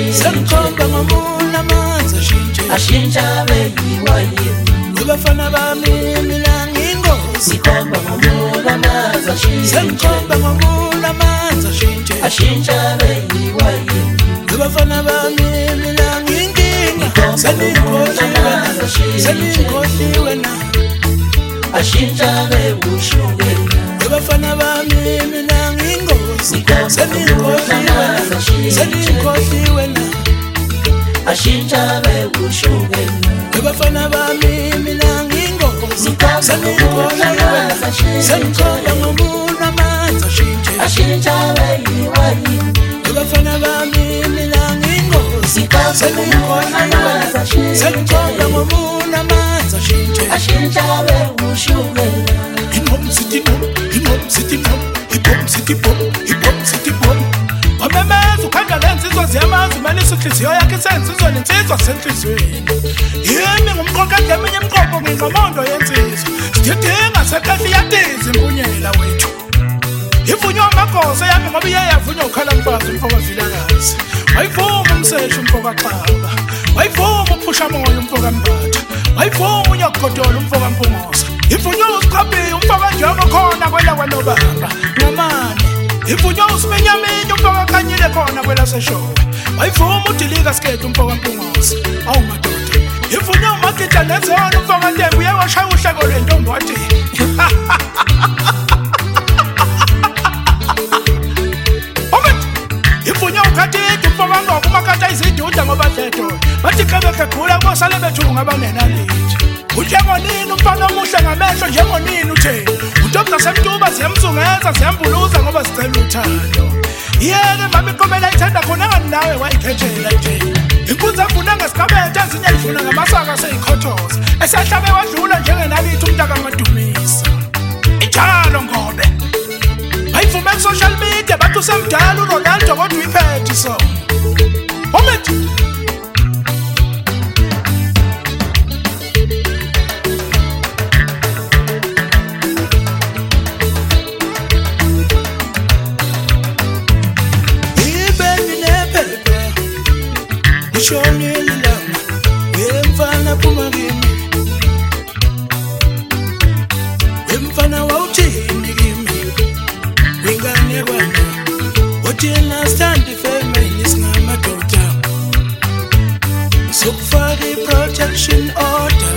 sengikhomba ngomuna amanzi ashintsha beyiwayini abafana bami mina ngiyingozi sikhomba ngomuna amanzi sengikhomba ngomuna amanzi ashintsha beyiwayini abafana bami mina ngiyinkinga seningikhohliwe na ashintsha bewushukela abafana bami mina ngiyingozi seningikhohliwe na ashintsha bewushukela abafana bami mina ngiyingozi sengikhomba ngomuna amanzi ashintsha beyiwayini abafana bami mina ngiyingozi sengikhomba ngomuna amanzi ashintsha bewushukela wamemeza ukhanda lensizwa ziyamazi umanisa inhliziyo yakhe isensizwa nensizwa senhliziyweni yimi ngumqoqede eminye imiqobo nginqomondo yensizwa sididinga sekhehle iyatiza impunyela wethu ivunywa amagosa yami ngoba iye yavunywa ukhala mfazi umfoka vilakazi wayivuma umsesha umfoka xaba wayivuma uphusha moya umfoka mbatha wayivuma unyakugodola umfoka mpungosa ivunywa usiqhabiye umfoka njengo khona kwela kwanobamba ngamane ivunywa usimenyaminya umfoka kanyile khona kwela seshowe wayivuma udilika skete umfoka mpungosa awu madoda ivunywa umagida nezona umfoka ntembu uyewashaya uhleko lwentombi wathi ivunywa ukhathide umfoka ngoba umakhatha iziduda ngoba dledo bathi kebekegula kosale bethunga abanenalithi unjengonini umfana omuhle ngamehlo njengonini utheni untombi zasemtuba ziyamzungeza ziyambuluza ngoba zicela uthando yeke mama iqomela ithanda khona ngani nawe wayikhethela nje inkunzi evuna ngesikabethe ezinye yivuna ngamasaka seyikhothoza esehlabe wadlula njengenalithi umntaka madumisa ijalo ngobe bayivume ku-social media bathi usemdala uRonaldo kodwa uyiphethe so moment shonile lana wemfana phuma kimi wemfana wawuthini kimi wengane kwana uthina stand family singamadoda sokufaka i-protection order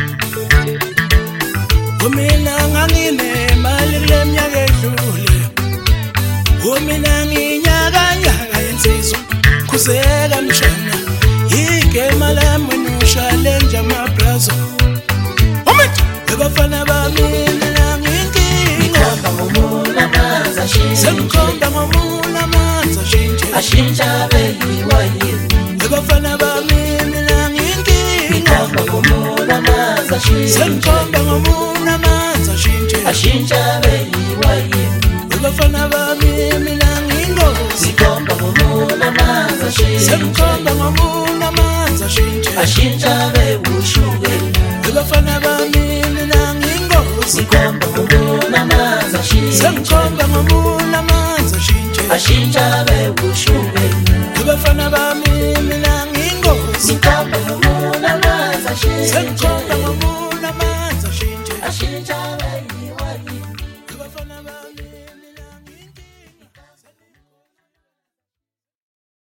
umina nganginemali kule minyaka edlule umina nginyakanyaka yensizwa khuzeka mshana igema lami noshalenja mabrazo moment abafana bami mina ngiyinkinga ngomuna amanzi sengikhomba ngomuna amanzi ashintsha beyiwayini abafana bami mina ngiyinkinga ngomuna amanzi sengikhomba ngomuna amanzi ashintsha beyiwayini abafana bami mina ngiyingozi ngomuna amanzi sengikhomba ngomuna amanzi ashintsha bewushukela abafana bami mina ngiyingozi ngomuna amanzi sengikhomba ngomuna amanzi ashintsha bewushukela abafana bami mina ngiyingozi ngomuna amanzi